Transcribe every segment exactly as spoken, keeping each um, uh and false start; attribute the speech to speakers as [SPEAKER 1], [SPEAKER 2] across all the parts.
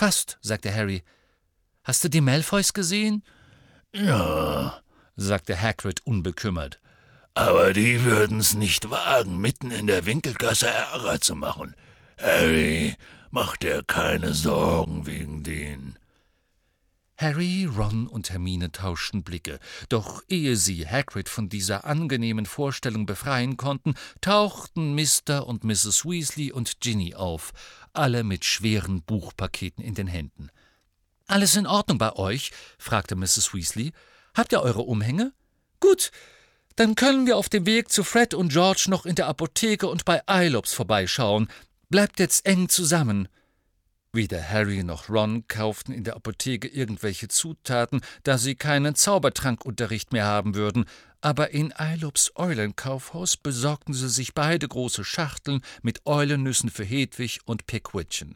[SPEAKER 1] »Fast«, sagte Harry. »Hast du die Malfoys gesehen?«
[SPEAKER 2] »Ja«,
[SPEAKER 1] sagte Hagrid unbekümmert.
[SPEAKER 2] »Aber die würden's nicht wagen, mitten in der Winkelgasse Ärger zu machen. Harry, mach dir keine Sorgen wegen denen.«
[SPEAKER 1] Harry, Ron und Hermine tauschten Blicke, doch ehe sie Hagrid von dieser angenehmen Vorstellung befreien konnten, tauchten Mister und Misses Weasley und Ginny auf, alle mit schweren Buchpaketen in den Händen. »Alles in Ordnung bei euch?« fragte Misses Weasley. »Habt ihr eure Umhänge? Gut, dann können wir auf dem Weg zu Fred und George noch in der Apotheke und bei Eilobs vorbeischauen. Bleibt jetzt eng zusammen.« Weder Harry noch Ron kauften in der Apotheke irgendwelche Zutaten, da sie keinen Zaubertrankunterricht mehr haben würden, aber in Eilobs Eulenkaufhaus besorgten sie sich beide große Schachteln mit Eulennüssen für Hedwig und Pickwidgeon.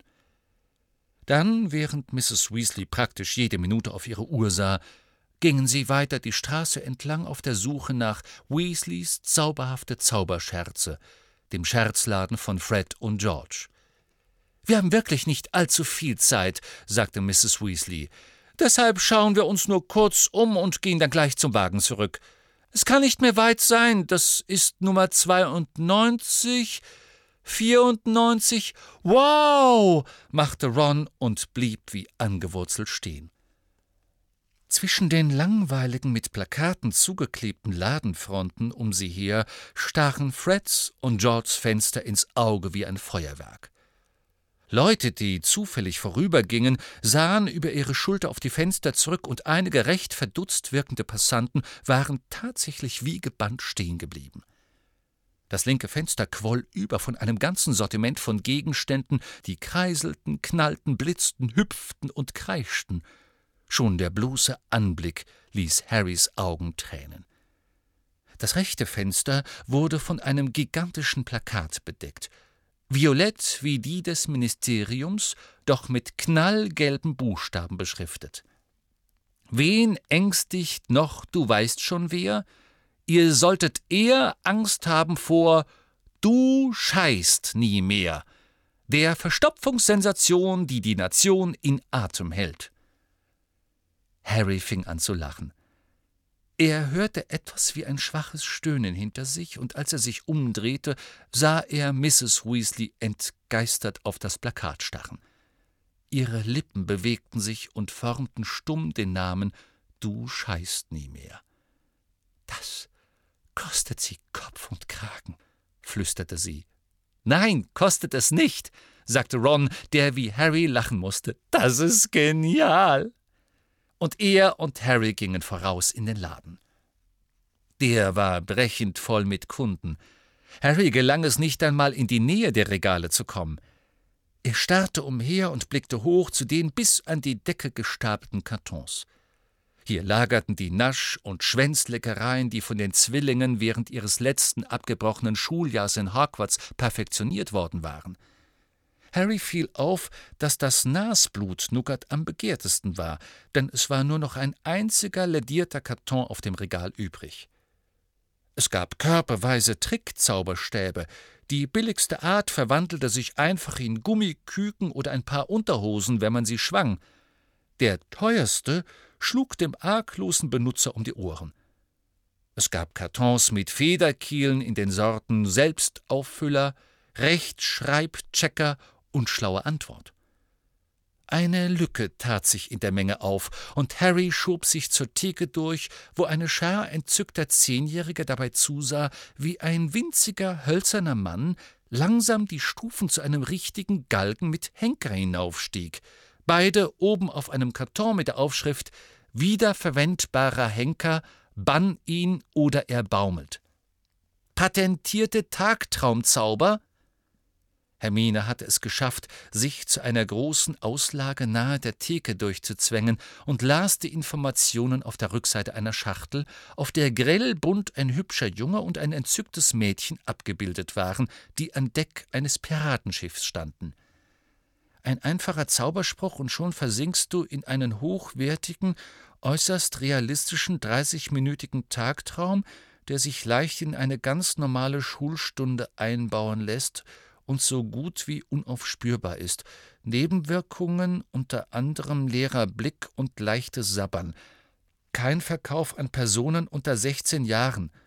[SPEAKER 1] Dann, während Misses Weasley praktisch jede Minute auf ihre Uhr sah, gingen sie weiter die Straße entlang auf der Suche nach Weasleys zauberhafte Zauberscherze, dem Scherzladen von Fred und George. »Wir haben wirklich nicht allzu viel Zeit«, sagte Misses Weasley. »Deshalb schauen wir uns nur kurz um und gehen dann gleich zum Wagen zurück. Es kann nicht mehr weit sein, das ist Nummer zweiundneunzig, vierundneunzig. Wow!« machte Ron und blieb wie angewurzelt stehen. Zwischen den langweiligen, mit Plakaten zugeklebten Ladenfronten um sie her stachen Freds und Georges Fenster ins Auge wie ein Feuerwerk. Leute, die zufällig vorübergingen, sahen über ihre Schulter auf die Fenster zurück, und einige recht verdutzt wirkende Passanten waren tatsächlich wie gebannt stehen geblieben. Das linke Fenster quoll über von einem ganzen Sortiment von Gegenständen, die kreiselten, knallten, blitzten, hüpften und kreischten. Schon der bloße Anblick ließ Harrys Augen tränen. Das rechte Fenster wurde von einem gigantischen Plakat bedeckt, violett wie die des Ministeriums, doch mit knallgelben Buchstaben beschriftet. »Wen ängstigt noch, du weißt schon wer? Ihr solltet eher Angst haben vor »Du scheißt nie mehr«, der Verstopfungssensation, die die Nation in Atem hält.« Harry fing an zu lachen. Er hörte etwas wie ein schwaches Stöhnen hinter sich, und als er sich umdrehte, sah er Misses Weasley entgeistert auf das Plakat starren. Ihre Lippen bewegten sich und formten stumm den Namen »Du scheißt nie mehr«. »Das kostet sie Kopf und Kragen«, flüsterte sie. »Nein, kostet es nicht«, sagte Ron, der wie Harry lachen musste. »Das ist genial!« Und er und Harry gingen voraus in den Laden. Der war brechend voll mit Kunden. Harry gelang es nicht einmal, in die Nähe der Regale zu kommen. Er starrte umher und blickte hoch zu den bis an die Decke gestapelten Kartons. Hier lagerten die Nasch- und Schwänzleckereien, die von den Zwillingen während ihres letzten abgebrochenen Schuljahrs in Hogwarts perfektioniert worden waren. Harry fiel auf, dass das Nasblut-Nougat am begehrtesten war, denn es war nur noch ein einziger ledierter Karton auf dem Regal übrig. Es gab körperweise Trickzauberstäbe. Die billigste Art verwandelte sich einfach in Gummiküken oder ein paar Unterhosen, wenn man sie schwang. Der teuerste schlug dem arglosen Benutzer um die Ohren. Es gab Kartons mit Federkielen in den Sorten Selbstauffüller, Rechtschreibchecker und schlaue Antwort. Eine Lücke tat sich in der Menge auf, und Harry schob sich zur Theke durch, wo eine Schar entzückter Zehnjähriger dabei zusah, wie ein winziger, hölzerner Mann langsam die Stufen zu einem richtigen Galgen mit Henker hinaufstieg, beide oben auf einem Karton mit der Aufschrift »Wiederverwendbarer Henker, bann ihn oder er baumelt«. Patentierte Tagtraumzauber? Hermine hatte es geschafft, sich zu einer großen Auslage nahe der Theke durchzuzwängen und las die Informationen auf der Rückseite einer Schachtel, auf der grellbunt ein hübscher Junge und ein entzücktes Mädchen abgebildet waren, die an Deck eines Piratenschiffs standen. Ein einfacher Zauberspruch, und schon versinkst du in einen hochwertigen, äußerst realistischen dreißigminütigen Tagtraum, der sich leicht in eine ganz normale Schulstunde einbauen lässt und so gut wie unaufspürbar ist. Nebenwirkungen unter anderem leerer Blick und leichtes Sabbern. Kein Verkauf an Personen unter sechzehn Jahren.